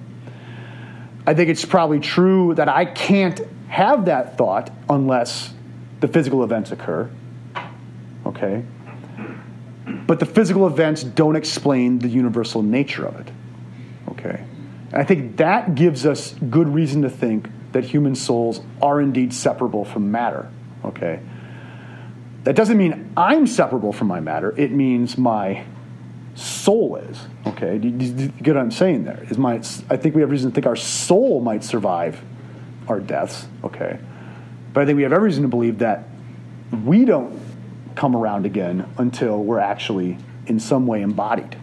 I think it's probably true that I can't have that thought unless the physical events occur, okay? But the physical events don't explain the universal nature of it, okay? And I think that gives us good reason to think that human souls are indeed separable from matter, okay? That doesn't mean I'm separable from my matter. It means my soul is, okay? Do you get what I'm saying there? I think we have reason to think our soul might survive our deaths, okay? But I think we have every reason to believe that we don't come around again until we're actually in some way embodied,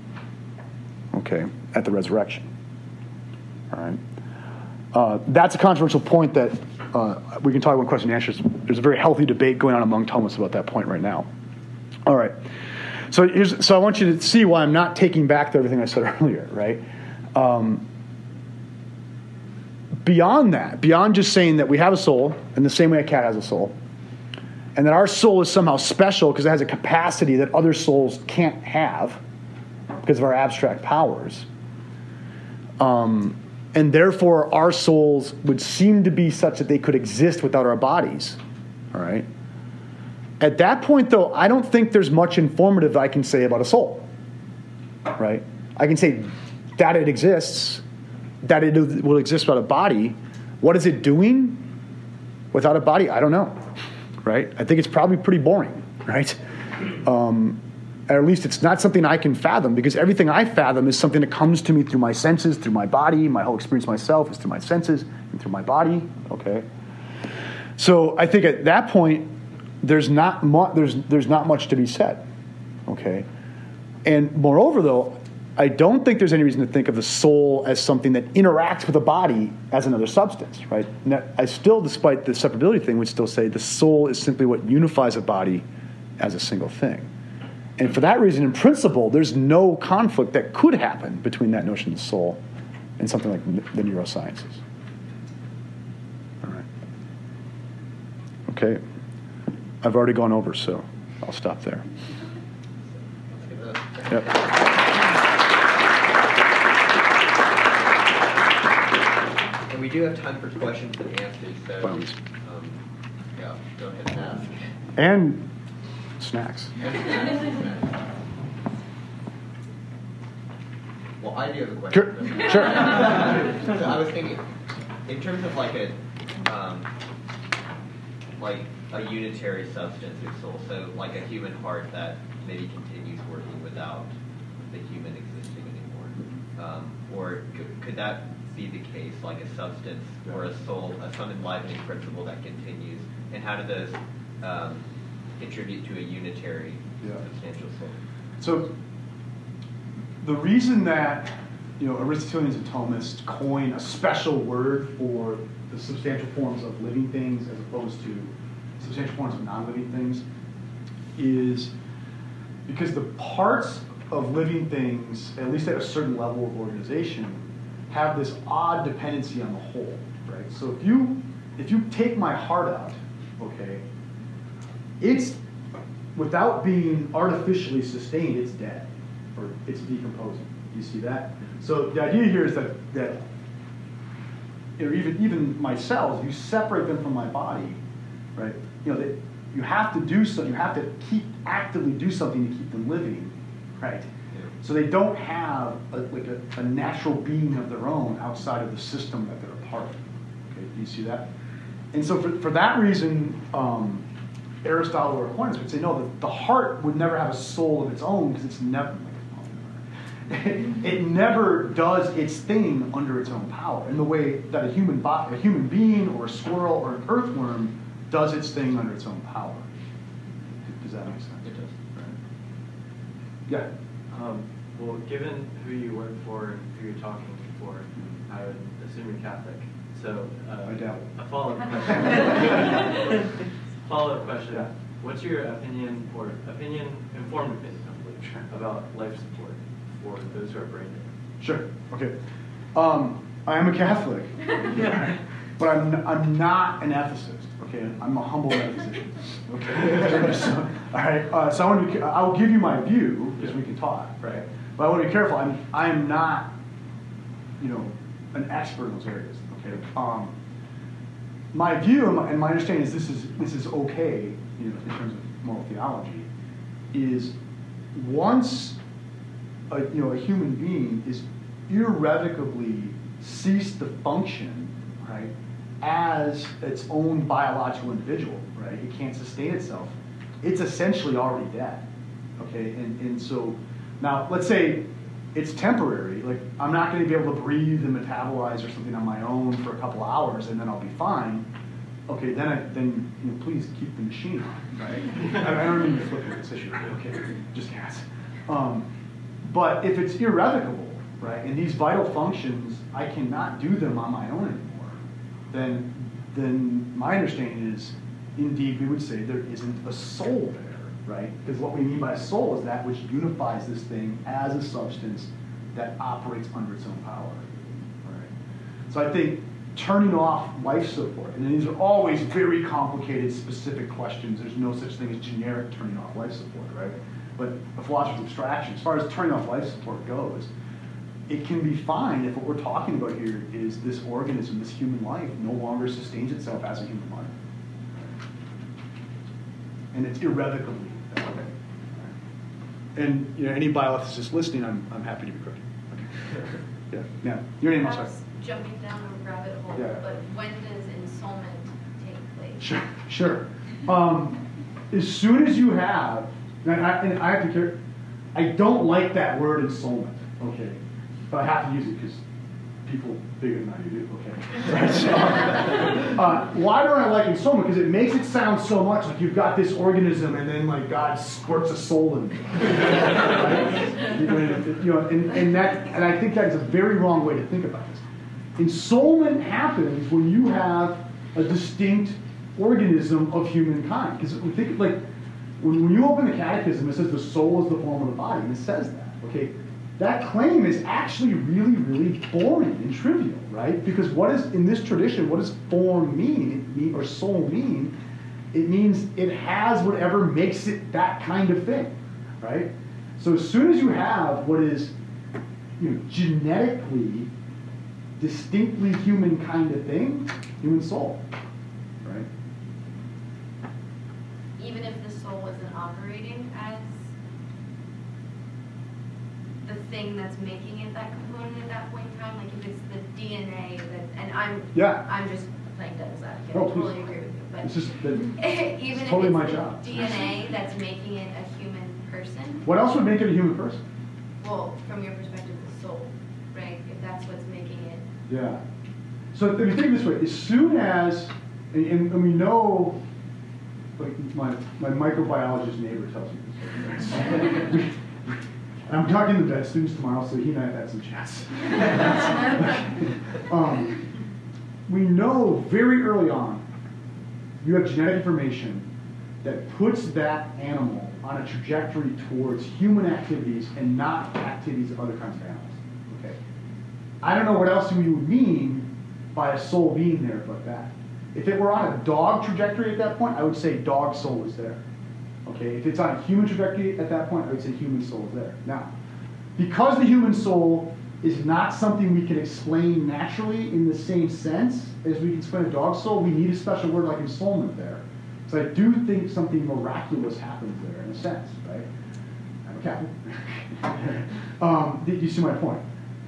okay, at the resurrection, all right? That's a controversial point that we can talk about question and answers. There's a very healthy debate going on among Thomists about that point right now. All right. So I want you to see why I'm not taking back to everything I said earlier, right? Beyond that, beyond just saying that we have a soul in the same way a cat has a soul, and that our soul is somehow special because it has a capacity that other souls can't have because of our abstract powers, and therefore our souls would seem to be such that they could exist without our bodies, all right? At that point, though, I don't think there's much informative I can say about a soul, right? I can say that it exists, that it will exist without a body. What is it doing without a body? I don't know, right? I think it's probably pretty boring, right? Or at least it's not something I can fathom, because everything I fathom is something that comes to me through my senses, through my body. My whole experience myself is through my senses and through my body, okay? So I think at that point, there's not much to be said, okay? And moreover, though, I don't think there's any reason to think of the soul as something that interacts with a body as another substance, right? I still, despite the separability thing, would still say the soul is simply what unifies a body as a single thing. And for that reason, in principle, there's no conflict that could happen between that notion of soul and something like the neurosciences. All right. Okay. I've already gone over, so I'll stop there. Yep. And we do have time for questions and answers, so yeah, go ahead and ask. And snacks. Well, I do have a question. Sure. So I was thinking, in terms of like a unitary substance or soul, so like a human heart that maybe continues working without the human existing anymore, or could that be the case, like a substance or a soul, some enlivening principle that continues, and how do those contribute to a unitary substantial soul? So the reason that Aristotelians and Thomists coin a special word for the substantial forms of living things as opposed to substantial forms of non-living things is because the parts of living things, at least at a certain level of organization, have this odd dependency on the whole, right? So if you take my heart out, okay, it's, without being artificially sustained, it's dead, or it's decomposing. You see that? So the idea here is that even my cells, if you separate them from my body, right? You have to do something. You have to actively do something to keep them living, right? Yeah. So they don't have a natural being of their own outside of the system that they're a part of. Okay, do you see that? And so for that reason, Aristotle or Aquinas would say, no, the heart would never have a soul of its own because it's never, it never does its thing under its own power in the way that a human being or a squirrel or an earthworm does its thing under its own power. Does that make sense? It does. Right. Yeah. Well, given who you work for and who you're talking for, I would assume you're Catholic. So I doubt it. A follow-up question. Yeah. What's your opinion, informed opinion, hopefully, about life support for those who are brain dead? Sure. Okay. I am a Catholic, but I'm not an ethicist. Okay, I'm a humble metaphysician. Okay. So, all right. So I will give you my view because we can talk, right? But I want to be careful. I am not, an expert in those areas. Okay. My view and my understanding is this is okay, in terms of moral theology, is once a human being is irrevocably ceased to function, right, as its own biological individual, right? It can't sustain itself. It's essentially already dead. Okay, and so now let's say it's temporary. Like I'm not going to be able to breathe and metabolize or something on my own for a couple hours, and then I'll be fine. Okay, then please keep the machine on, right? I don't mean to flip this issue. Okay, just gas. But if it's irrevocable, right, and these vital functions, I cannot do them on my own anymore, then my understanding is, indeed, we would say there isn't a soul there, right? Because what we mean by soul is that which unifies this thing as a substance that operates under its own power, right? So I think turning off life support, and these are always very complicated, specific questions. There's no such thing as generic turning off life support, right? But a philosopher's abstraction, as far as turning off life support goes, it can be fine if what we're talking about here is this organism, this human life, no longer sustains itself as a human life. and it's irrevocably that way. And any bioethicist listening, I'm happy to be corrected. Okay. Yeah. Now, your name, I'm sorry. Perhaps jumping down a rabbit hole, Yeah. but when does ensoulment take place? Sure. As soon as you have, and I have to care, I don't like that word ensoulment, okay? But I have to use it because people bigger than I do, okay? Right, so, why don't I like ensoulment? Because it makes it sound so much like you've got this organism and then like God squirts a soul in you. Right? And I think that is a very wrong way to think about this. Ensoulment happens when you have a distinct organism of humankind. Because we think like when you open the catechism, it says the soul is the form of the body, and it says that. Okay, that claim is actually really, really boring and trivial, right? Because what is in this tradition? What does form mean? Or soul mean? It means it has whatever makes it that kind of thing, right? So as soon as you have what is genetically distinctly human kind of thing, human soul, right? Even if the soul wasn't operating as the thing that's making it that component at that point in time, like if it's the DNA that, and I'm just playing devil's advocate. No, I totally please. agree with you, but It's just even it's totally if my it's the job. DNA that's making it a human person, What else would make it a human person? well, from your perspective, the soul, right? If that's what's making it. Yeah. So if you think this way, as soon as, and we know, like my microbiologist neighbor tells me this. And I'm talking to vet students tomorrow, so he and I have had some chats. We know very early on, you have genetic information that puts that animal on a trajectory towards human activities and not activities of other kinds of animals. Okay. I don't know what else we would mean by a soul being there but that. If it were on a dog trajectory at that point, I would say dog soul is there. Okay, if it's on a human trajectory at that point, I would say human soul is there. Now, because the human soul is not something we can explain naturally in the same sense as we can explain a dog soul, we need a special word like ensoulment there. So I do think something miraculous happens there in a sense, right? I'm a Catholic. You see my point?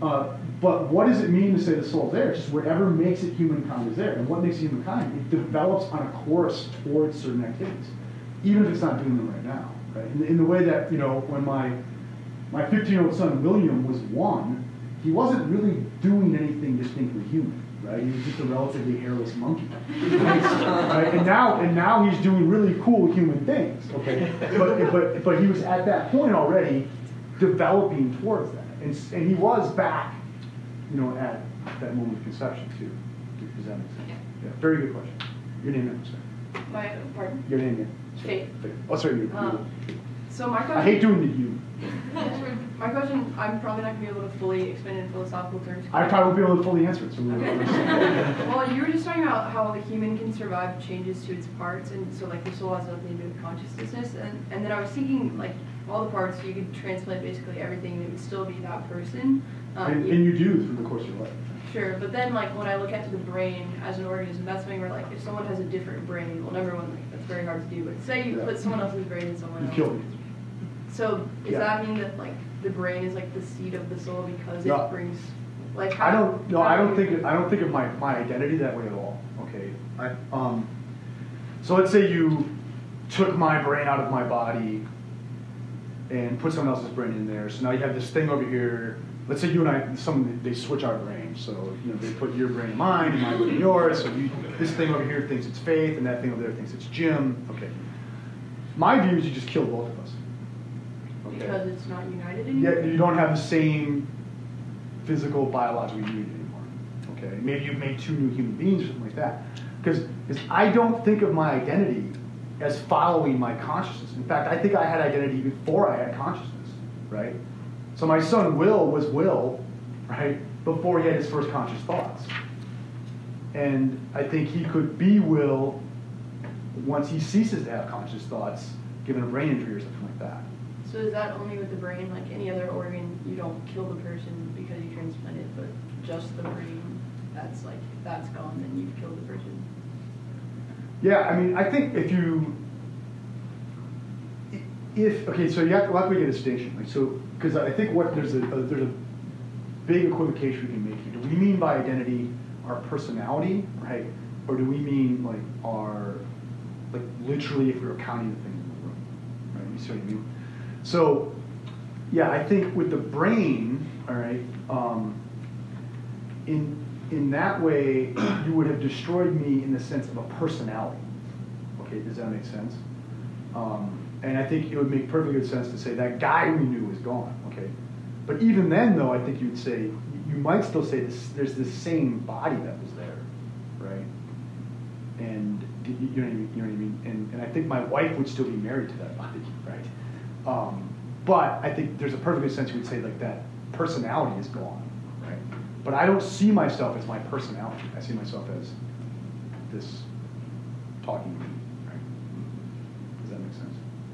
But what does it mean to say the soul's there? It's just whatever makes it humankind is there. And what makes it humankind? It develops on a course towards certain activities, even if it's not doing them right now. Right? In the way that, when my 15-year-old son William was 1, he wasn't really doing anything distinctly human. Right? He was just a relatively hairless monkey. Right? And now he's doing really cool human things. Okay, but he was at that point already developing towards that, and he was back, at that moment of conception too. Does that make sense? Yeah. Very good question. Your name, I'm sorry. Pardon? Your name, yeah. Faith. Oh, sorry. You. So my question. I hate doing the you. My question, I'm probably not going to be able to fully explain it in philosophical terms. I probably won't be able to fully answer it. So Okay. Well, you were just talking about how the human can survive changes to its parts, and so like the soul has nothing to do with consciousness. And then I was thinking like all the parts, you could transplant basically everything, and it would still be that person. and you do through the course of your life. Sure, but then like when I look at the brain as an organism, that's something where like if someone has a different brain, well, number one, like that's very hard to do. But say you put someone else's brain in someone You else. killed me. So does Yeah. that mean that like the brain is like the seat of the soul because No. it brings like I how? don't. No, I don't think of my identity that way at all. Okay. So let's say you took my brain out of my body and put someone else's brain in there. So now you have this thing over here. Let's say you and I, they switch our brains. So they put your brain in mine and my brain in yours. So this thing over here thinks it's Faith, and that thing over there thinks it's Jim. Okay. My view is you just kill both of us. Okay. Because it's not united anymore? Yeah, you don't have the same physical, biological unity anymore. Okay, maybe you've made 2 new human beings or something like that. Because I don't think of my identity as following my consciousness. In fact, I think I had identity before I had consciousness, right? So my son Will was Will, right, before he had his first conscious thoughts. And I think he could be Will once he ceases to have conscious thoughts, given a brain injury or something like that. So is that only with the brain? Like any other organ, you don't kill the person because you transplant it, but just the brain, that's gone, then you've killed the person? Yeah, I mean, I think if you so you have to make a distinction. Like, so, because I think there's a big equivocation we can make here. Do we mean by identity our personality, right? Or do we mean like literally if we were counting the things in the room, right? You see what I mean? So, yeah, I think with the brain, all right, in that way, you would have destroyed me in the sense of a personality. Okay, does that make sense? And I think it would make perfectly good sense to say that guy we knew is gone. Okay, but even then, though, I think you'd say you might still say there's this same body that was there, right? And you know what I mean? And I think my wife would still be married to that body, right? But I think there's a perfect good sense you would say like that personality is gone, right? But I don't see myself as my personality. I see myself as this talking to me, right? Does that make sense?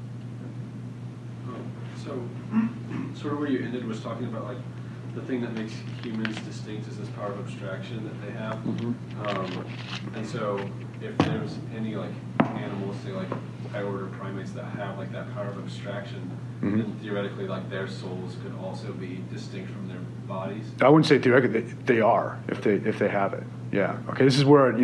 So, sort of where you ended was talking about like the thing that makes humans distinct is this power of abstraction that they have. Mm-hmm. And so, if there's any like animals, say like higher order primates that have like that power of abstraction, mm-hmm. then theoretically like their souls could also be distinct from their bodies. I wouldn't say theoretically; they are if they have it. Yeah. Okay. This is where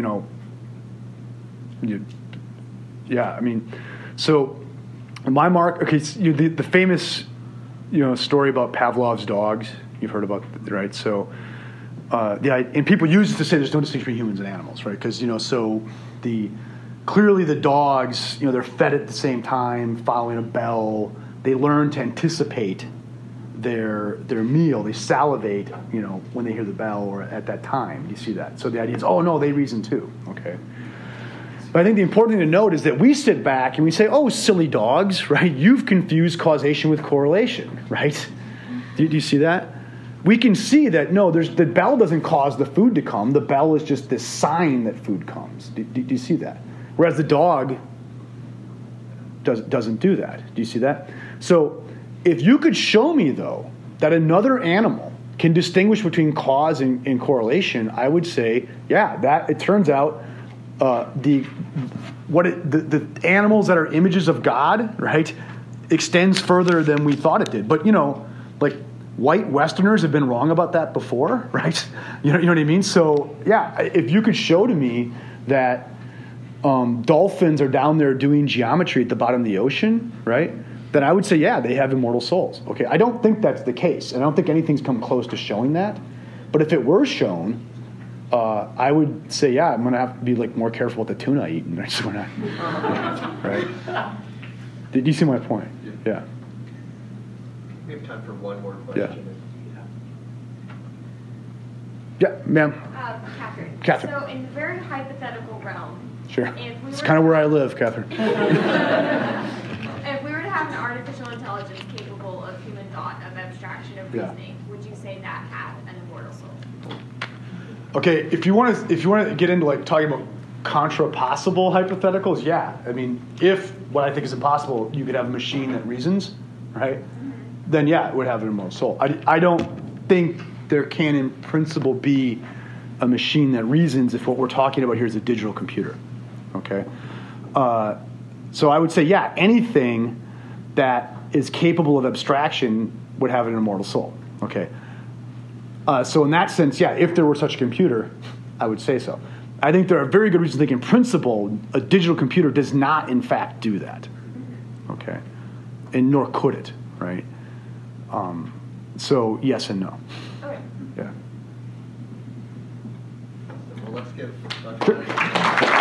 yeah. I mean, so my mark. Okay. So the famous story about Pavlov's dogs. You've heard about, right? So, and people use it to say there's no distinction between humans and animals, right? Because so clearly the dogs, they're fed at the same time, following a bell. They learn to anticipate their meal. They salivate, when they hear the bell or at that time. You see that? So the idea is, oh no, they reason too. Okay. But I think the important thing to note is that we sit back and we say, oh, silly dogs, right? You've confused causation with correlation, right? Do you see that? We can see that, no, the bell doesn't cause the food to come. The bell is just this sign that food comes. Do you see that? Whereas the dog doesn't do that. Do you see that? So if you could show me, though, that another animal can distinguish between cause and correlation, I would say, yeah, that it turns out the animals that are images of God, right, extends further than we thought it did. But, like white Westerners have been wrong about that before, right? You know what I mean? So, yeah, if you could show to me that dolphins are down there doing geometry at the bottom of the ocean, right, then I would say, yeah, they have immortal souls. Okay, I don't think that's the case. And I don't think anything's come close to showing that. But if it were shown, I would say, yeah, I'm going to have to be more careful with the tuna I eat. Right? Did you see my point? Yeah. We have time for one more question. Yeah, ma'am. Catherine. So in the very hypothetical realm, sure. It's kind of where I live, Catherine. If we were to have an artificial intelligence capable of human thought, of abstraction, of reasoning, would you say that had an immortal soul? Okay, if you want to get into talking about contrapossible hypotheticals, yeah. I mean, if what I think is impossible, you could have a machine that reasons, right? Mm-hmm. Then yeah, it would have an immortal soul. I don't think there can, in principle, be a machine that reasons if what we're talking about here is a digital computer. Okay, so I would say yeah, anything that is capable of abstraction would have an immortal soul. Okay. So in that sense, yeah, if there were such a computer, I would say so. I think there are very good reasons to think in principle a digital computer does not, in fact, do that. Okay? And nor could it, right? So yes and no. Okay. Yeah. Well, let's give